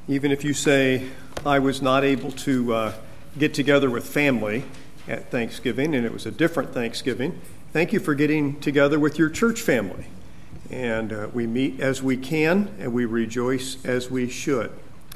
Even if you say, I was not able to get together with family at Thanksgiving, and it was a different Thanksgiving, thank you for getting together with your church family. And we meet as we can, and we rejoice as we should.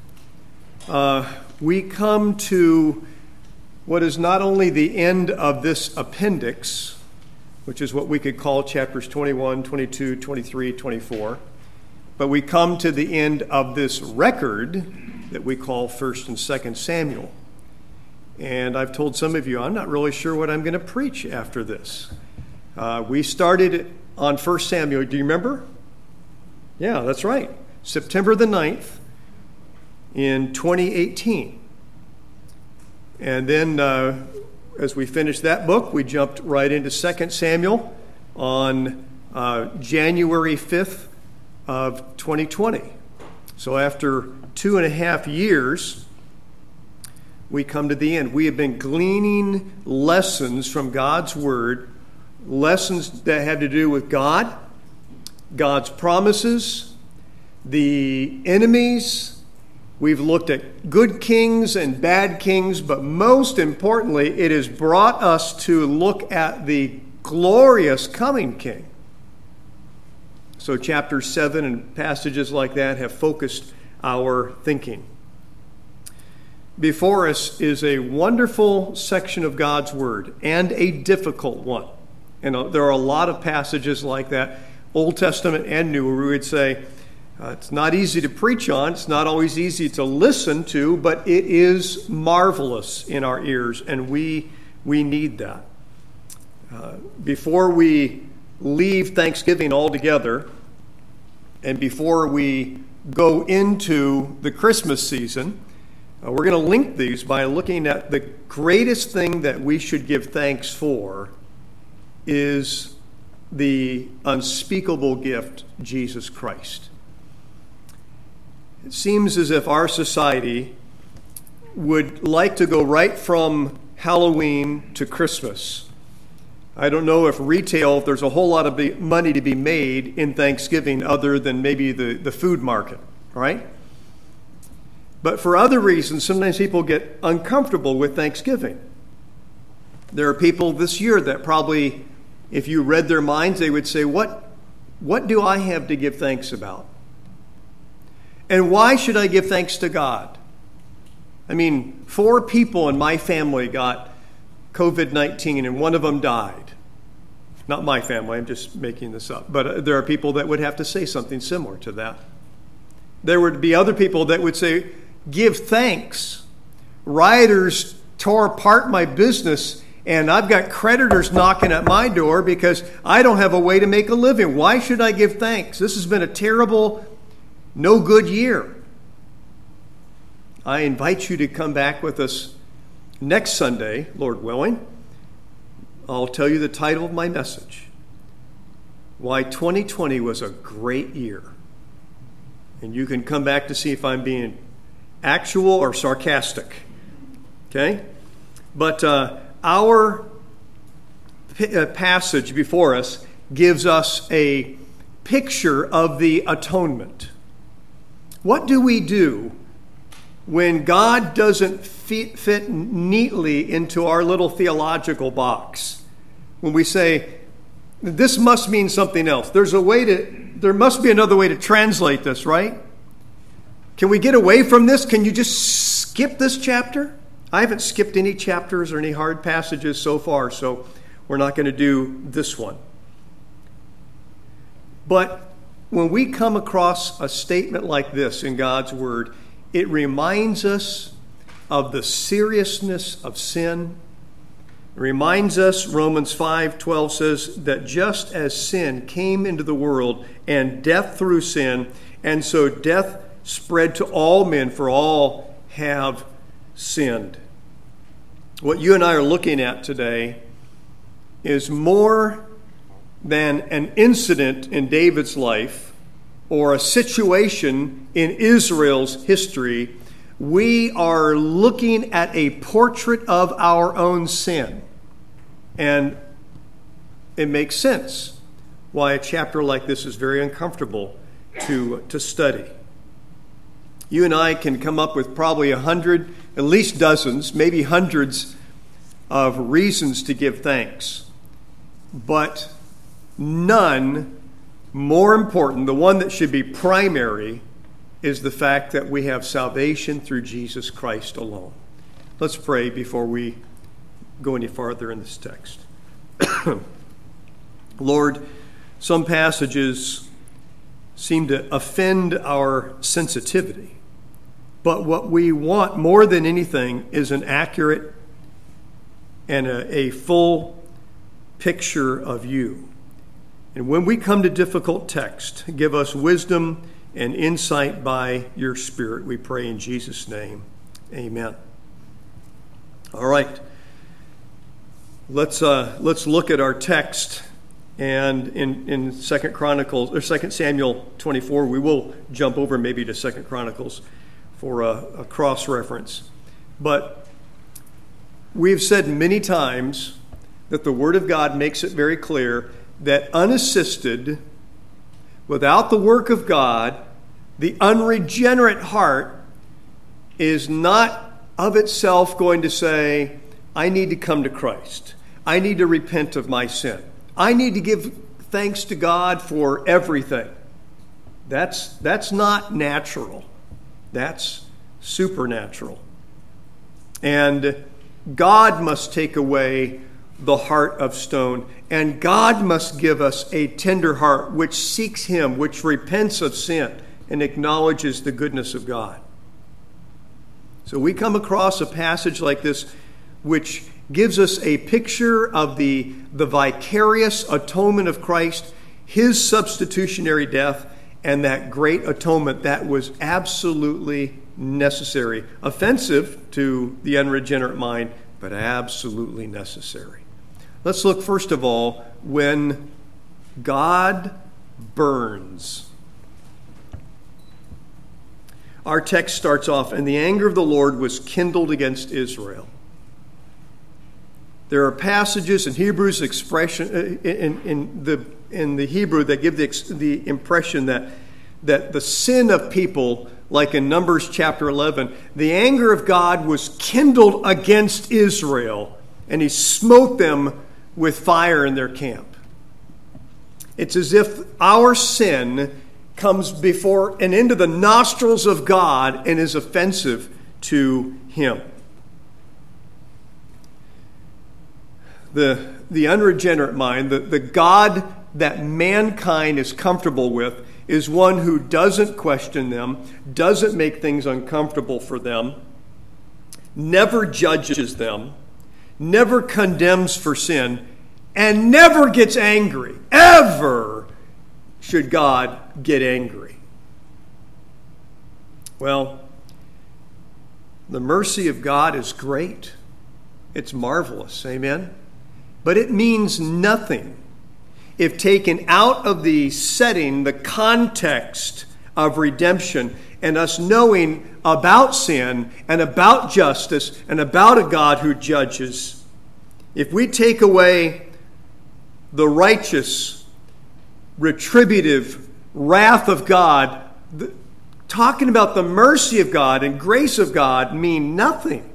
We come to what is not only the end of this appendix, which is what we could call chapters 21, 22, 23, 24, but we come to the end of this record that we call 1st and 2nd Samuel. And I've told some of you, I'm not really sure what I'm going to preach after this. We started on 1 Samuel. Do you remember? Yeah, that's right. September the 9th in 2018. And then as we finished that book, we jumped right into 2 Samuel on January 5th of 2020. So after 2.5 years, we come to the end. We have been gleaning lessons from God's Word, lessons that have to do with God, God's promises, the enemies. We've looked at good kings and bad kings, but most importantly, it has brought us to look at the glorious coming king. So chapter 7 and passages like that have focused our thinking. Before us is a wonderful section of God's Word and a difficult one. And there are a lot of passages like that, Old Testament and New, where we would say it's not easy to preach on, it's not always easy to listen to, but it is marvelous in our ears, and we need that. Before we leave Thanksgiving altogether, and before we go into the Christmas season, we're going to link these by looking at the greatest thing that we should give thanks for is the unspeakable gift, Jesus Christ. It seems as if our society would like to go right from Halloween to Christmas. I don't know if retail, if there's a whole lot of money to be made in Thanksgiving other than maybe the food market, right? But for other reasons, sometimes people get uncomfortable with Thanksgiving. There are people this year that probably, if you read their minds, they would say, what do I have to give thanks about? And why should I give thanks to God? I mean, 4 people in my family got COVID-19 and one of them died. Not my family, I'm just making this up. But there are people that would have to say something similar to that. There would be other people that would say, give thanks. Rioters tore apart my business and I've got creditors knocking at my door because I don't have a way to make a living. Why should I give thanks? This has been a terrible, no good year. I invite you to come back with us next Sunday, Lord willing. I'll tell you the title of my message. Why 2020 was a great year. And you can come back to see if I'm being actual or sarcastic. Okay? But our passage before us gives us a picture of the atonement. What do we do when God doesn't fit neatly into our little theological box? When we say, this must mean something else. There must be another way to translate this, right? Can we get away from this? Can you just skip this chapter? I haven't skipped any chapters or any hard passages so far, so we're not going to do this one. But when we come across a statement like this in God's Word, it reminds us of the seriousness of sin. It reminds us, Romans 5:12 says, that just as sin came into the world and death through sin, and so death spread to all men, for all have sinned. What you and I are looking at today is more than an incident in David's life or a situation in Israel's history. We are looking at a portrait of our own sin. And it makes sense why a chapter like this is very uncomfortable to study. You and I can come up with probably 100, at least dozens, maybe hundreds of reasons to give thanks. But none more important, the one that should be primary, is the fact that we have salvation through Jesus Christ alone. Let's pray before we go any farther in this text. Lord, some passages seem to offend our sensitivity, but what we want more than anything is an accurate and a full picture of you. And when we come to difficult text, give us wisdom and insight by your Spirit, we pray in Jesus' name. Amen. All right. Let's look at our text, and in 2 Samuel 24, we will jump over maybe to 2 Chronicles for a cross-reference. But we've said many times that the Word of God makes it very clear that unassisted, without the work of God, the unregenerate heart is not of itself going to say, I need to come to Christ. I need to repent of my sin. I need to give thanks to God for everything. That's not natural. That's supernatural. And God must take away the heart of stone, and God must give us a tender heart which seeks Him, which repents of sin and acknowledges the goodness of God. So we come across a passage like this which gives us a picture of the vicarious atonement of Christ, His substitutionary death, and that great atonement that was absolutely necessary. Offensive to the unregenerate mind, but absolutely necessary. Let's look first of all when God burns. Our text starts off, and the anger of the Lord was kindled against Israel. There are passages in Hebrew's expression in the Hebrew that give the impression that the sin of people, like in Numbers chapter 11, the anger of God was kindled against Israel, and He smote them with fire in their camp. It's as if our sin comes before and into the nostrils of God and is offensive to Him. The unregenerate mind, the God that mankind is comfortable with, is one who doesn't question them, doesn't make things uncomfortable for them, never judges them, never condemns for sin, and never gets angry. Ever should God get angry. Well, the mercy of God is great. It's marvelous. Amen? But it means nothing if taken out of the setting, the context of redemption, and us knowing about sin and about justice and about a God who judges. If we take away the righteous, retributive wrath of God, talking about the mercy of God and grace of God mean nothing.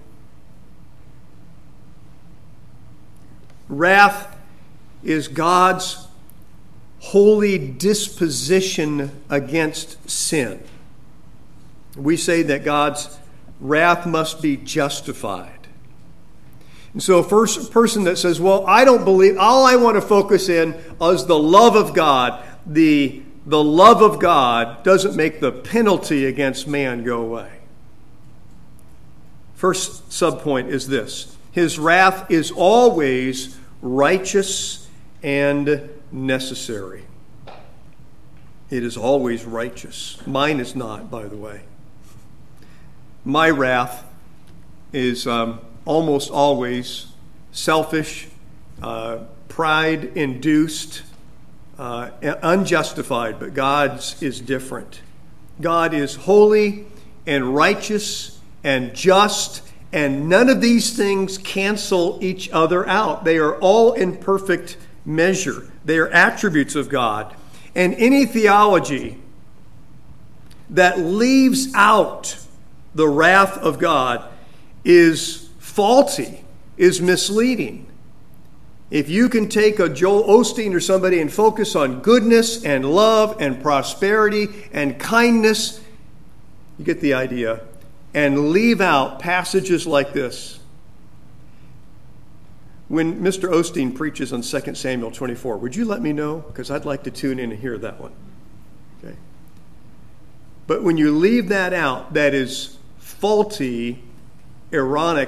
Wrath is God's holy disposition against sin. We say that God's wrath must be justified. And so a person that says, well, I don't believe, all I want to focus in is the love of God. The love of God doesn't make the penalty against man go away. First subpoint is this: His wrath is always righteous and necessary. It is always righteous. Mine is not, by the way. My wrath is almost always selfish, pride-induced, unjustified, but God's is different. God is holy and righteous and just, and none of these things cancel each other out. They are all in perfect measure. They are attributes of God. And any theology that leaves out the wrath of God is faulty, is misleading. If you can take a Joel Osteen or somebody and focus on goodness and love and prosperity and kindness, you get the idea, and leave out passages like this. When Mr. Osteen preaches on 2 Samuel 24, would you let me know? Because I'd like to tune in and hear that one. Okay. But when you leave that out, that is faulty, ironic,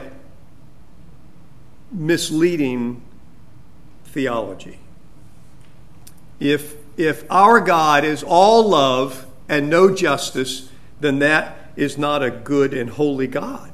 misleading theology. If our God is all love and no justice, then that is not a good and holy God.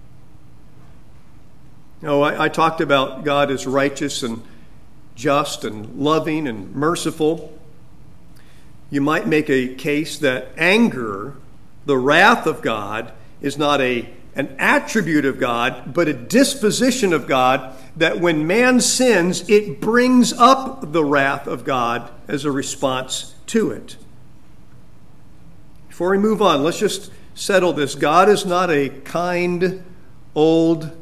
No, I talked about God as righteous and just and loving and merciful. You might make a case that anger, the wrath of God, is not an attribute of God, but a disposition of God, that when man sins, it brings up the wrath of God as a response to it. Before we move on, let's just settle this. God is not a kind, old,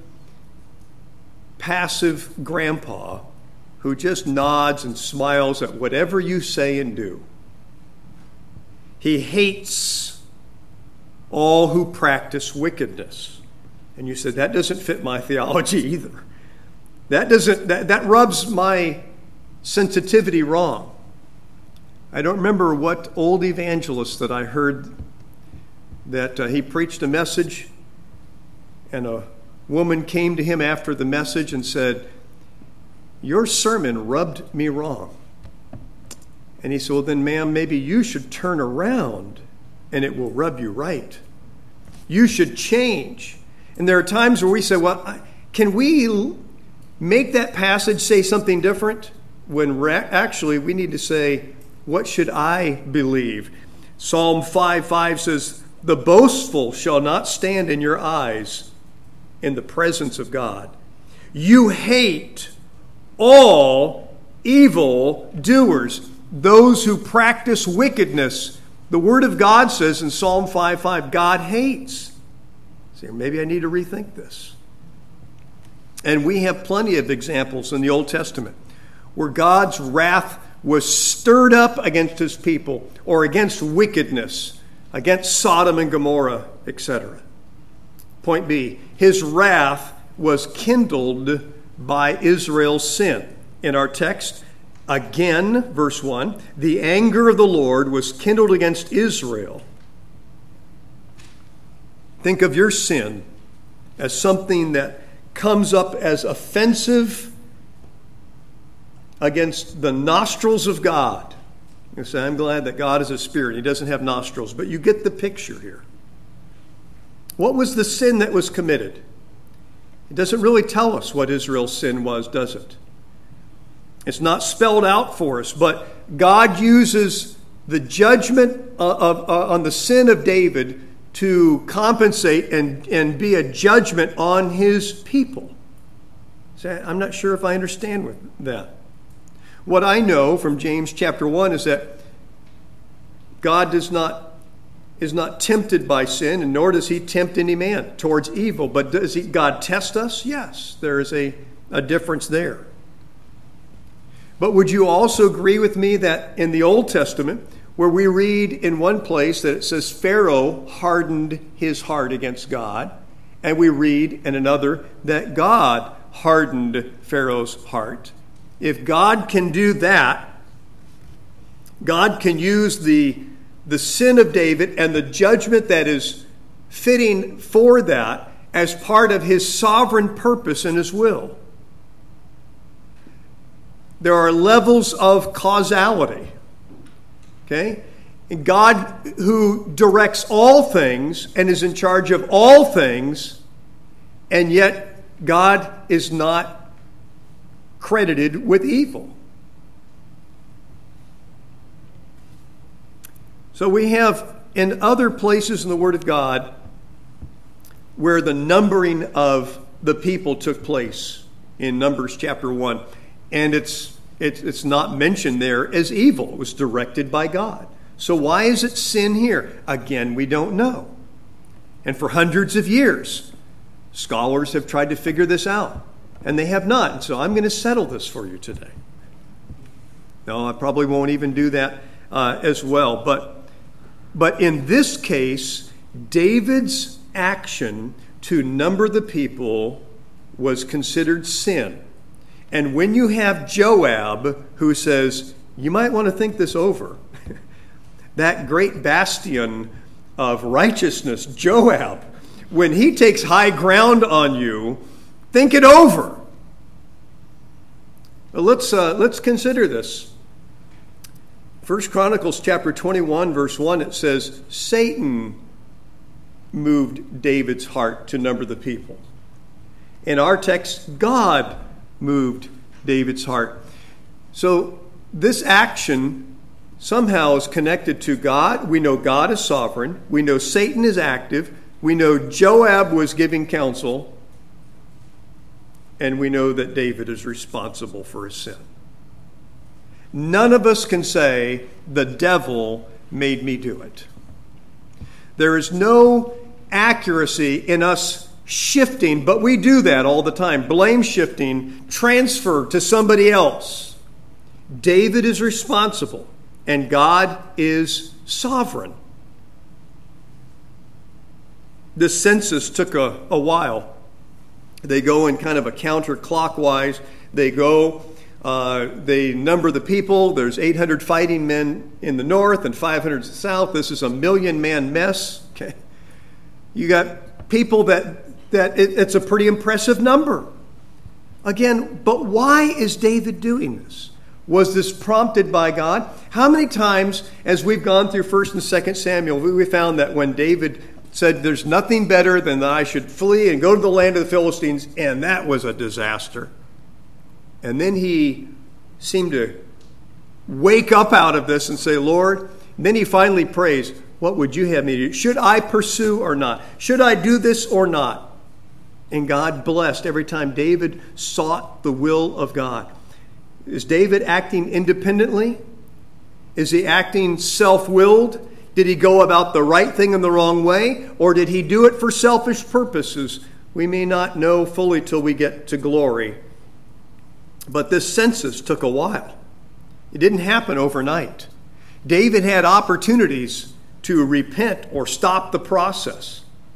passive grandpa who just nods and smiles at whatever you say and do. He hates all who practice wickedness. And you said, that doesn't fit my theology either. That rubs my sensitivity wrong. I don't remember what old evangelist that I heard that he preached a message, and a woman came to him after the message and said, your sermon rubbed me wrong. And he said, well, then, ma'am, maybe you should turn around and it will rub you right. You should change. And there are times where we say, well, can we make that passage say something different? When actually we need to say, what should I believe? Psalm 5:5 says, the boastful shall not stand in your eyes in the presence of God. You hate all evil doers, those who practice wickedness. The Word of God says in Psalm 5:5, God hates. So maybe I need to rethink this. And we have plenty of examples in the Old Testament where God's wrath was stirred up against his people or against wickedness, against Sodom and Gomorrah, etc. Point B, his wrath was kindled by Israel's sin. In our text, again, verse 1, the anger of the Lord was kindled against Israel. Think of your sin as something that comes up as offensive against the nostrils of God. You say, I'm glad that God is a spirit. He doesn't have nostrils. But you get the picture here. What was the sin that was committed? It doesn't really tell us what Israel's sin was, does it? It's not spelled out for us, but God uses the judgment on the sin of David to compensate and be a judgment on his people. So I'm not sure if I understand with that. What I know from James chapter 1 is that God is not tempted by sin, and nor does he tempt any man towards evil. But does God test us? Yes, there is a difference there. But would you also agree with me that in the Old Testament, where we read in one place that it says Pharaoh hardened his heart against God, and we read in another that God hardened Pharaoh's heart. If God can do that, God can use the sin of David and the judgment that is fitting for that as part of his sovereign purpose and his will. There are levels of causality. Okay? And God, who directs all things and is in charge of all things, and yet God is not credited with evil. So we have in other places in the Word of God where the numbering of the people took place in Numbers chapter 1. And it's not mentioned there as evil. It was directed by God. So why is it sin here? Again, we don't know. And for hundreds of years, scholars have tried to figure this out, and they have not. And so I'm going to settle this for you today. No, I probably won't even do that as well. But in this case, David's action to number the people was considered sin. And when you have Joab who says, you might want to think this over, that great bastion of righteousness, Joab, when he takes high ground on you, think it over. But let's consider this. 1 Chronicles chapter 21, verse 1, it says, Satan moved David's heart to number the people. In our text, God moved David's heart. So this action somehow is connected to God. We know God is sovereign. We know Satan is active. We know Joab was giving counsel. And we know that David is responsible for his sin. None of us can say, the devil made me do it. There is no accuracy in us shifting, but we do that all the time. Blame shifting, transfer to somebody else. David is responsible, and God is sovereign. This census took a while. They go in kind of a counterclockwise. They number the people. There's 800 fighting men in the north and 500 in the south. This is a 1,000,000-man mess. Okay, you got people that it's a pretty impressive number. Again, but why is David doing this? Was this prompted by God? How many times, as we've gone through 1 and 2 Samuel, we found that when David said, there's nothing better than that I should flee and go to the land of the Philistines, and that was a disaster. And then he seemed to wake up out of this and say, Lord, and then he finally prays, what would you have me do? Should I pursue or not? Should I do this or not? And God blessed every time David sought the will of God. Is David acting independently? Is he acting self-willed? Did he go about the right thing in the wrong way? Or did he do it for selfish purposes? We may not know fully till we get to glory. But this census took a while. It didn't happen overnight. David had opportunities to repent or stop the process.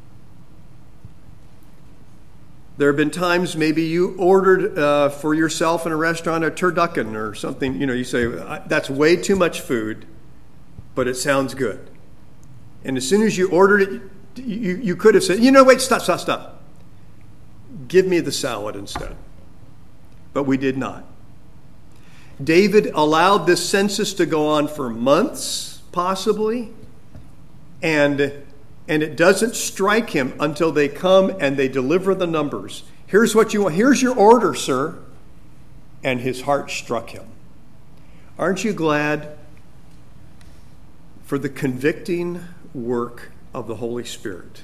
There have been times maybe you ordered for yourself in a restaurant a turducken or something. You say, that's way too much food, but it sounds good. And as soon as you ordered it, you could have said, wait, stop. Give me the salad instead. But we did not. David allowed this census to go on for months, possibly, and it doesn't strike him until they come and they deliver the numbers. Here's what you want. Here's your order, sir. And his heart struck him. Aren't you glad for the convicting work of the Holy Spirit?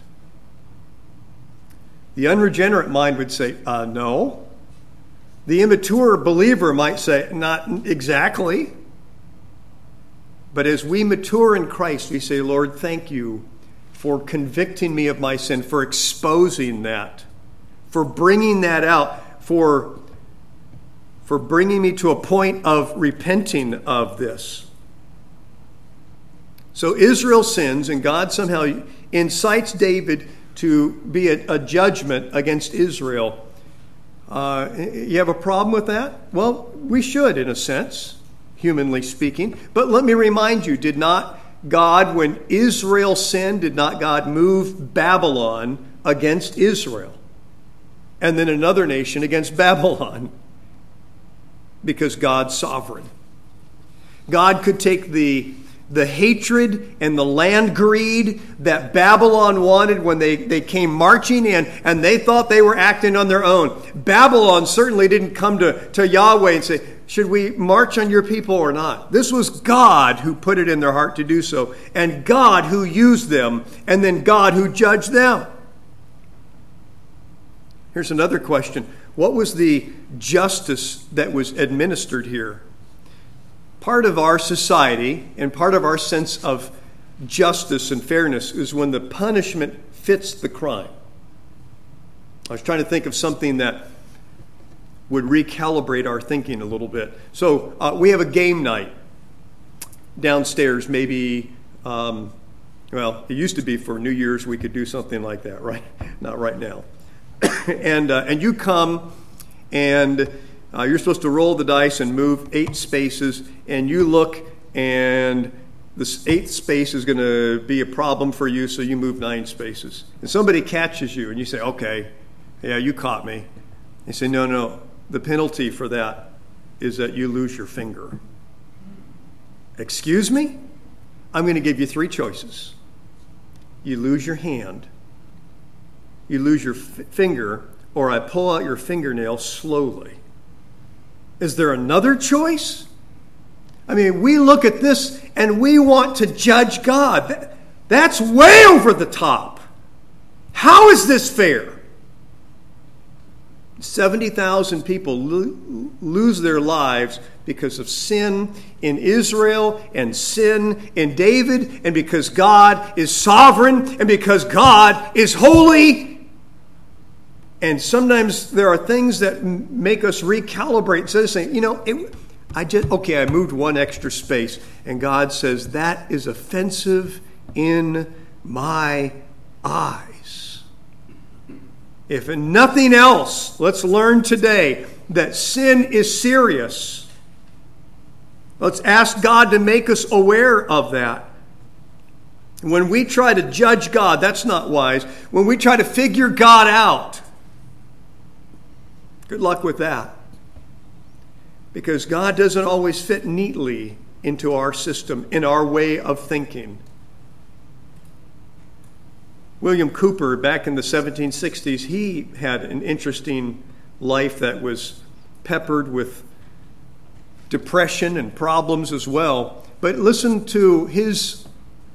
The unregenerate mind would say, no. The immature believer might say, not exactly. But as we mature in Christ, we say, Lord, thank you for convicting me of my sin, for exposing that, for bringing that out, for bringing me to a point of repenting of this. So Israel sins, and God somehow incites David to be a judgment against Israel. You have a problem with that? Well, we should, in a sense, humanly speaking. But let me remind you, did not God, when Israel sinned, did not God move Babylon against Israel? And then another nation against Babylon? Because God's sovereign. God could take the hatred and the land greed that Babylon wanted when they came marching in, and they thought they were acting on their own. Babylon certainly didn't come to Yahweh and say, should we march on your people or not? This was God who put it in their heart to do so, and God who used them, and then God who judged them. Here's another question. What was the justice that was administered here? part of our society and part of our sense of justice and fairness is when the punishment fits the crime. I was trying to think of something that would recalibrate our thinking a little bit. So we have a game night downstairs, maybe, it used to be for New Year's we could do something like that, right? Not right now. And you come, and you're supposed to roll the dice and move 8 spaces, and you look, and this 8th space is going to be a problem for you, so you move 9 spaces. And somebody catches you, and you say, okay, yeah, you caught me. They say, no, the penalty for that is that you lose your finger. Excuse me? I'm going to give you 3 choices. You lose your hand, you lose your finger, or I pull out your fingernail slowly. Is there another choice? I mean, we look at this and we want to judge God. That's way over the top. How is this fair? 70,000 people lose their lives because of sin in Israel and sin in David, and because God is sovereign and because God is holy. And sometimes there are things that make us recalibrate. Instead of saying, I moved 1 extra space, and God says, that is offensive in my eyes. If in nothing else, let's learn today that sin is serious. Let's ask God to make us aware of that. When we try to judge God, that's not wise. When we try to figure God out, good luck with that. Because God doesn't always fit neatly into our system, in our way of thinking. William Cooper, back in the 1760s, he had an interesting life that was peppered with depression and problems as well. But listen to his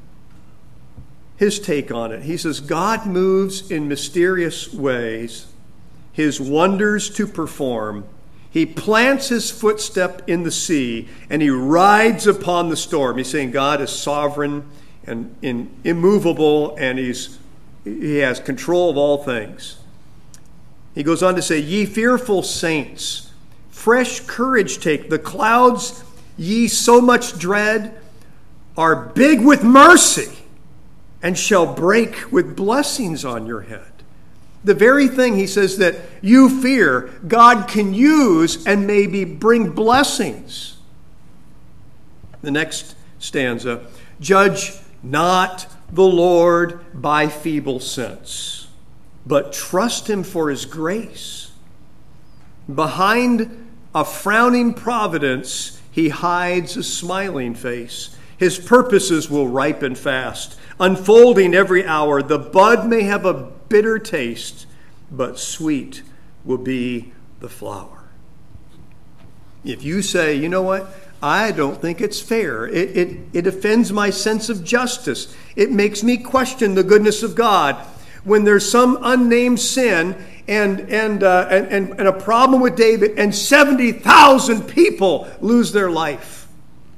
take on it. He says, God moves in mysterious ways, his wonders to perform. He plants his footstep in the sea, and he rides upon the storm. He's saying God is sovereign and immovable, and he has control of all things. He goes on to say, ye fearful saints, fresh courage take. The clouds ye so much dread are big with mercy and shall break with blessings on your head. The very thing, he says, that you fear, God can use and maybe bring blessings. The next stanza, judge not the Lord by feeble sense, but trust him for his grace. Behind a frowning providence, he hides a smiling face. His purposes will ripen fast, unfolding every hour. The bud may have a bitter taste, but sweet will be the flower. If you say, you know what, I don't think it's fair. It offends my sense of justice. It makes me question the goodness of God. When there's some unnamed sin and a problem with David, and 70,000 people lose their life.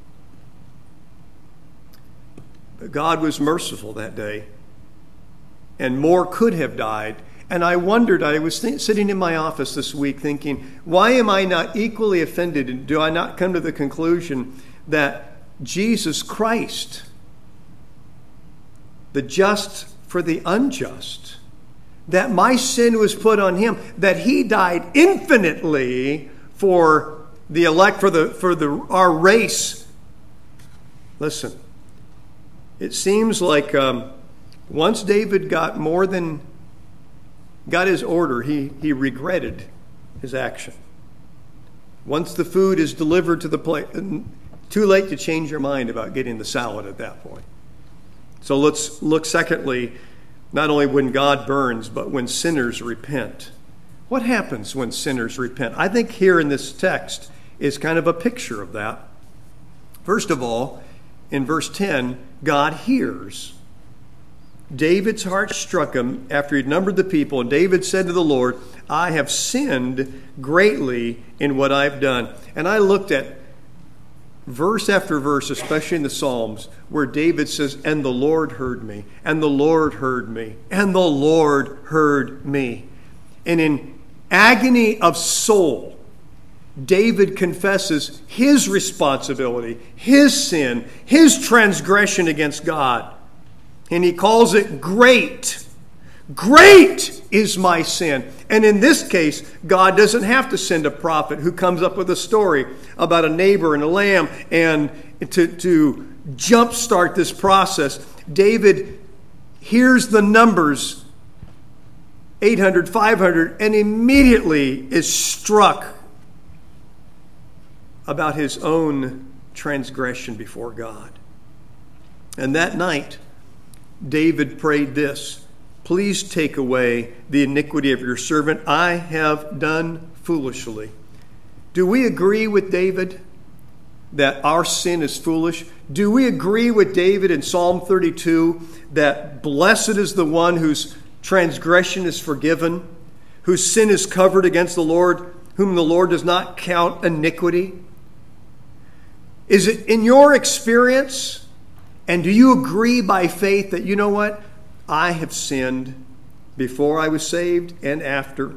But God was merciful that day, and more could have died. And I wondered, I was sitting in my office this week thinking, why am I not equally offended? And do I not come to the conclusion that Jesus Christ, the just for the unjust, that my sin was put on him, that he died infinitely for the elect, for our race. Listen, it seems like once David got his order, he regretted his action. Once the food is delivered to the plate, too late to change your mind about getting the salad at that point. So let's look secondly, not only when God burns, but when sinners repent. What happens when sinners repent? I think here in this text is kind of a picture of that. First of all, in verse 10, God hears. David's heart struck him after he'd numbered the people, and David said to the Lord, I have sinned greatly in what I've done. And I looked at verse after verse, especially in the Psalms, where David says, "And the Lord heard me, and the Lord heard me, and the Lord heard me." And in agony of soul, David confesses his responsibility, his sin, his transgression against God. And he calls it great. Great is my sin. And in this case, God doesn't have to send a prophet who comes up with a story about a neighbor and a lamb and to jumpstart this process. David hears the numbers, 800, 500, and immediately is struck about his own transgression before God. And that night, David prayed this: "Please take away the iniquity of your servant. I have done foolishly." Do we agree with David that our sin is foolish? Do we agree with David in Psalm 32 that blessed is the one whose transgression is forgiven, whose sin is covered against the Lord, whom the Lord does not count iniquity? Is it in your experience, and do you agree by faith that, you know what, I have sinned before I was saved and after?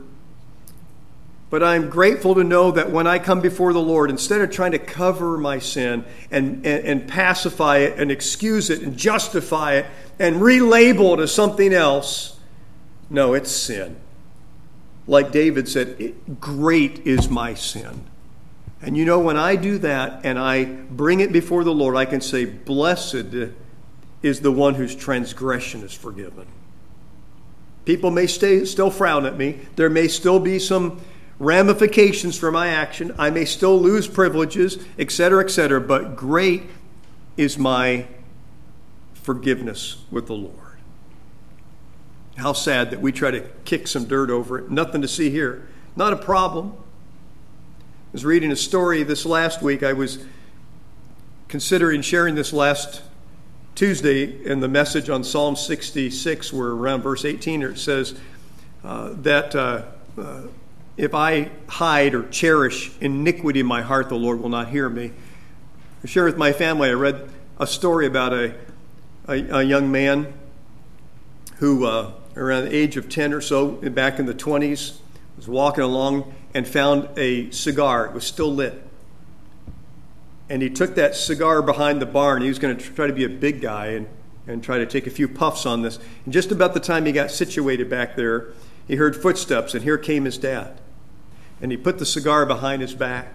But I'm grateful to know that when I come before the Lord, instead of trying to cover my sin and pacify it and excuse it and justify it and relabel it as something else, no, it's sin. Like David said, great is my sin. And you know, when I do that and I bring it before the Lord, I can say, blessed is the one whose transgression is forgiven. People may still frown at me. There may still be some ramifications for my action. I may still lose privileges, etc., but great is my forgiveness with the Lord. How sad that we try to kick some dirt over it. Nothing to see here. Not a problem. I was reading a story this last week. I was considering sharing this last Tuesday in the message on Psalm 66, where around verse 18 it says that if I hide or cherish iniquity in my heart, the Lord will not hear me. I shared with my family, I read a story about a young man who, around the age of 10 or so, back in the 20s, was walking along and found a cigar. It was still lit. And he took that cigar behind the barn. He was going to try to be a big guy and try to take a few puffs on this. And just about the time he got situated back there, he heard footsteps, and here came his dad. And he put the cigar behind his back.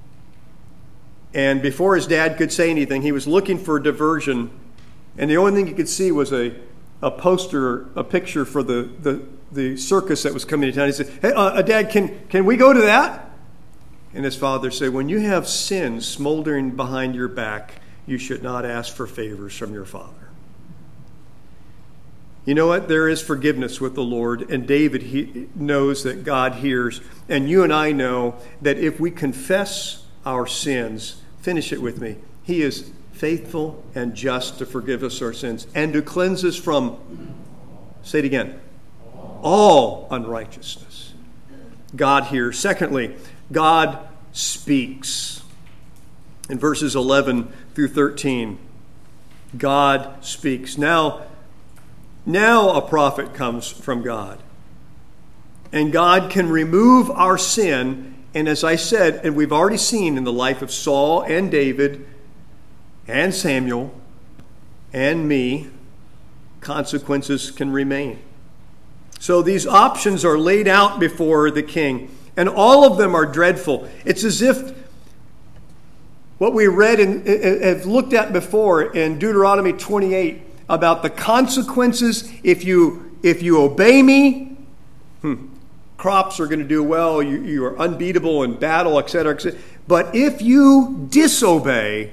And before his dad could say anything, he was looking for a diversion. And the only thing he could see was a poster, a picture for the circus that was coming to town. He said, "Hey, Dad, can we go to that?" And his father said, "When you have sin smoldering behind your back, you should not ask for favors from your father." You know what? There is forgiveness with the Lord, and David knows that God hears. And you and I know that if we confess our sins, finish it with me, He is faithful and just to forgive us our sins and to cleanse us from, say it again, all unrighteousness. God hears. Secondly, God speaks. In verses 11 through 13, God speaks. Now a prophet comes from God. And God can remove our sin. And as I said, and we've already seen in the life of Saul and David and Samuel and me, consequences can remain. So these options are laid out before the king. And all of them are dreadful. It's as if what we read and have looked at before in Deuteronomy 28 about the consequences if you obey me, crops are going to do well, you are unbeatable in battle, etc., etc. But if you disobey,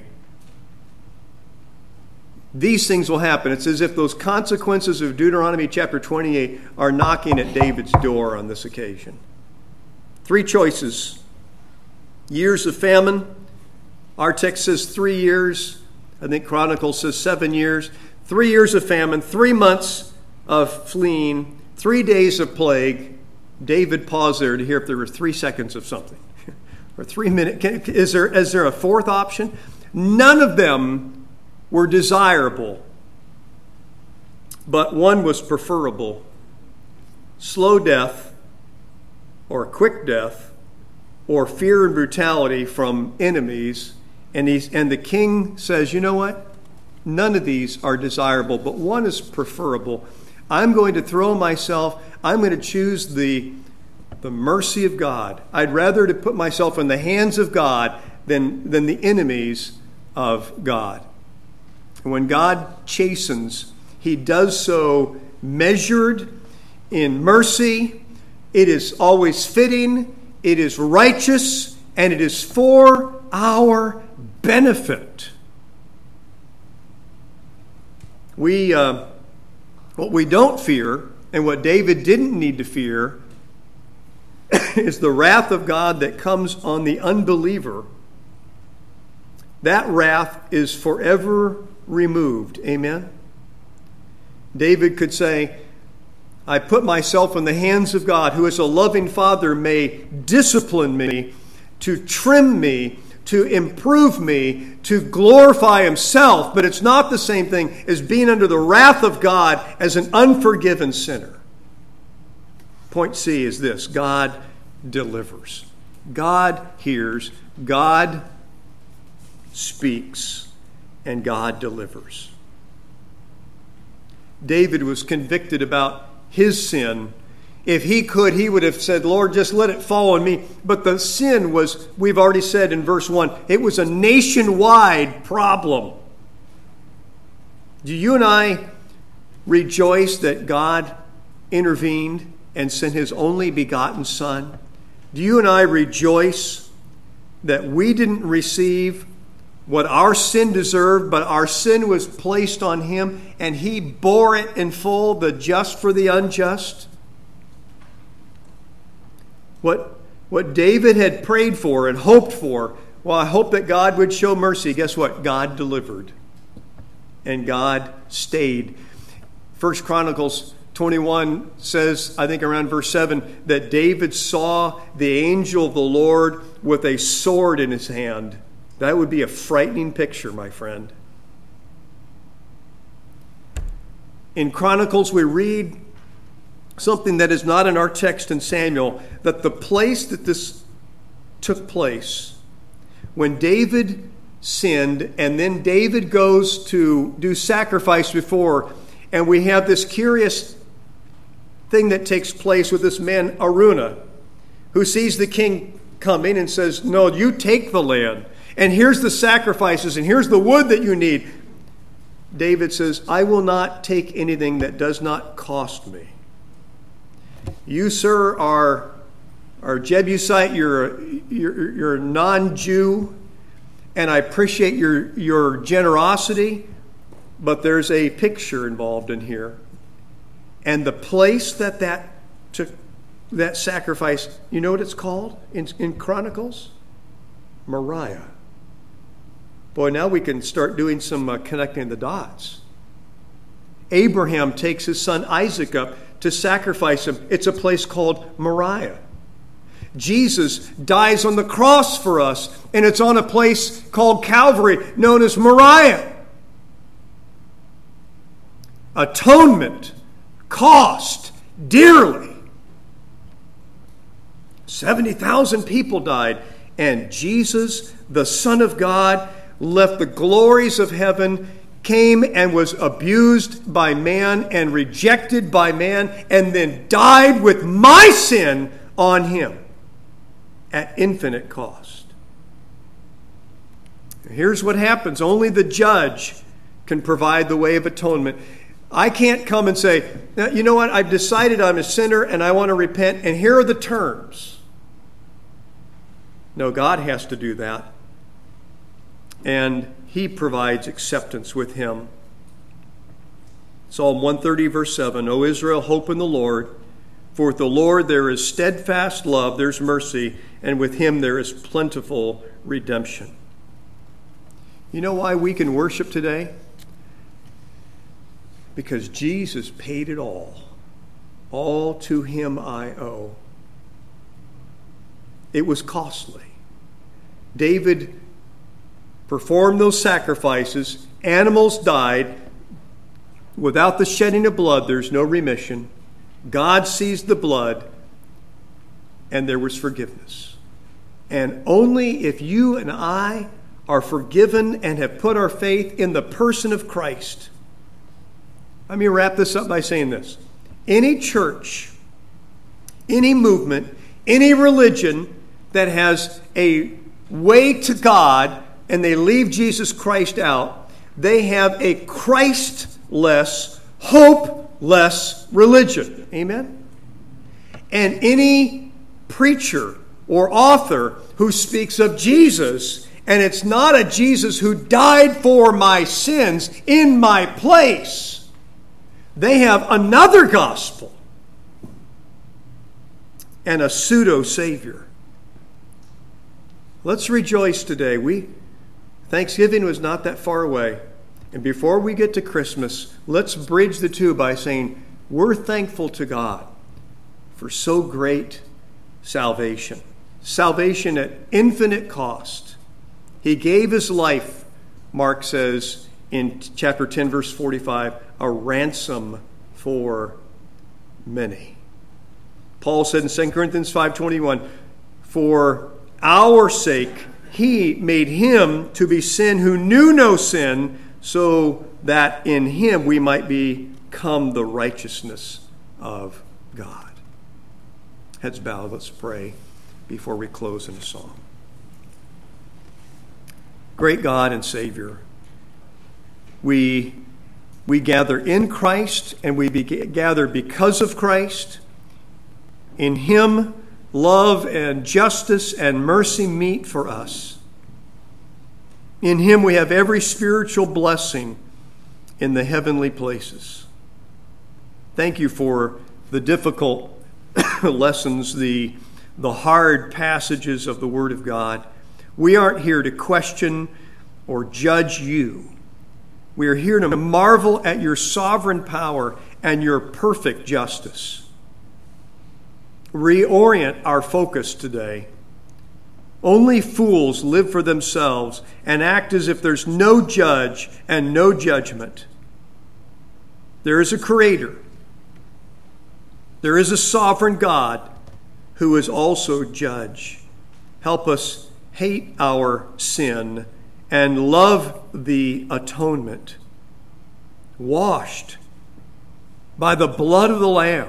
these things will happen. It's as if those consequences of Deuteronomy chapter 28 are knocking at David's door on this occasion. 3 choices. Years of famine. Our text says 3 years. I think Chronicles says 7 years. 3 years of famine, 3 months of fleeing, 3 days of plague. David paused there to hear if there were 3 seconds of something. Or 3 minutes. Is there a fourth option? None of them were desirable, but one was preferable. Slow death, or quick death, or fear and brutality from enemies. And the king says, you know what? None of these are desirable, but one is preferable. I'm going to throw myself, I'm going to choose the mercy of God. I'd rather to put myself in the hands of God than the enemies of God. And when God chastens, he does so measured in mercy. It is always fitting, it is righteous, and it is for our benefit. What we don't fear, and what David didn't need to fear, is the wrath of God that comes on the unbeliever. That wrath is forever removed. Amen? David could say, I put myself in the hands of God, who as a loving father may discipline me, to trim me, to improve me, to glorify himself, but it's not the same thing as being under the wrath of God as an unforgiven sinner. Point C is this: God delivers. God hears, God speaks, and God delivers. David was convicted about his sin. If he could, he would have said, Lord, just let it fall on me. But the sin was, we've already said in verse 1, it was a nationwide problem. Do you and I rejoice that God intervened and sent his only begotten Son? Do you and I rejoice that we didn't receive what our sin deserved, but our sin was placed on him, and he bore it in full, the just for the unjust? What David had prayed for and hoped for, well, I hope that God would show mercy. Guess what? God delivered. And God stayed. 1 Chronicles 21 says, I think around verse 7, that David saw the angel of the Lord with a sword in his hand. That would be a frightening picture, my friend. In Chronicles, we read something that is not in our text in Samuel, that the place that this took place, when David sinned, and then David goes to do sacrifice before, and we have this curious thing that takes place with this man, Araunah, who sees the king coming and says, no, you take the land, and here's the sacrifices, and here's the wood that you need. David says, I will not take anything that does not cost me. You, sir, are Jebusite, you're a non-Jew, and I appreciate your generosity, but there's a picture involved in here. And the place that sacrifice, you know what it's called in Chronicles? Moriah. Boy, now we can start doing some connecting the dots. Abraham takes his son Isaac up to sacrifice him. It's a place called Moriah. Jesus dies on the cross for us, and it's on a place called Calvary, known as Moriah. Atonement cost dearly. 70,000 people died, and Jesus, the Son of God, left the glories of heaven, came and was abused by man and rejected by man, and then died with my sin on him at infinite cost. Here's what happens. Only the judge can provide the way of atonement. I can't come and say, you know what, I've decided I'm a sinner and I want to repent, and here are the terms. No, God has to do that. And he provides acceptance with him. Psalm 130, verse 7, O Israel, hope in the Lord, for with the Lord there is steadfast love, there's mercy, and with him there is plentiful redemption. You know why we can worship today? Because Jesus paid it all. All to him I owe. It was costly. David performed those sacrifices. Animals died. Without the shedding of blood, there's no remission. God sees the blood, and there was forgiveness. And only if you and I are forgiven and have put our faith in the person of Christ. Let me wrap this up by saying this. Any church, any movement, any religion that has a way to God and they leave Jesus Christ out, they have a Christless, hopeless religion. Amen? And any preacher or author who speaks of Jesus, and it's not a Jesus who died for my sins in my place, they have another gospel and a pseudo-savior. Let's rejoice today. Thanksgiving was not that far away. And before we get to Christmas, let's bridge the two by saying we're thankful to God for so great salvation. Salvation at infinite cost. He gave his life, Mark says in chapter 10, verse 45, a ransom for many. Paul said in 2 Corinthians 5:21, for our sake he made him to be sin who knew no sin, so that in him we might become the righteousness of God. Heads bowed, let's pray before we close in a song. Great God and Savior, we gather in Christ and we gather because of Christ. In him, love and justice and mercy meet for us. In him we have every spiritual blessing in the heavenly places. Thank you for the difficult lessons, the hard passages of the Word of God. We aren't here to question or judge you. We are here to marvel at your sovereign power and your perfect justice. Reorient our focus today. Only fools live for themselves and act as if there's no judge and no judgment. There is a Creator. There is a sovereign God who is also judge. Help us hate our sin and love the atonement, washed by the blood of the Lamb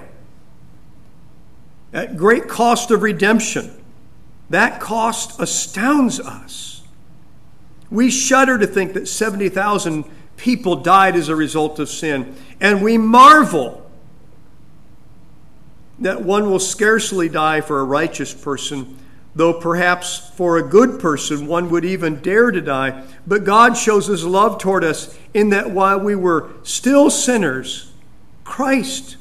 at great cost of redemption. That cost astounds us. We shudder to think that 70,000 people died as a result of sin, and we marvel that one will scarcely die for a righteous person, though perhaps for a good person one would even dare to die. But God shows his love toward us in that while we were still sinners, Christ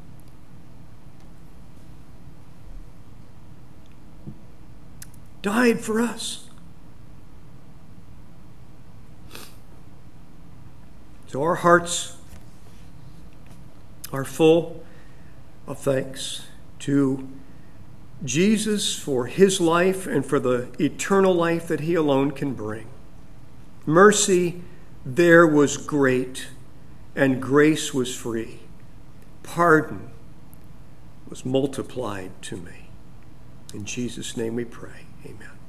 died for us. So our hearts are full of thanks to Jesus for his life and for the eternal life that he alone can bring. Mercy there was great, and grace was free. Pardon was multiplied to me. In Jesus' name we pray. Amen.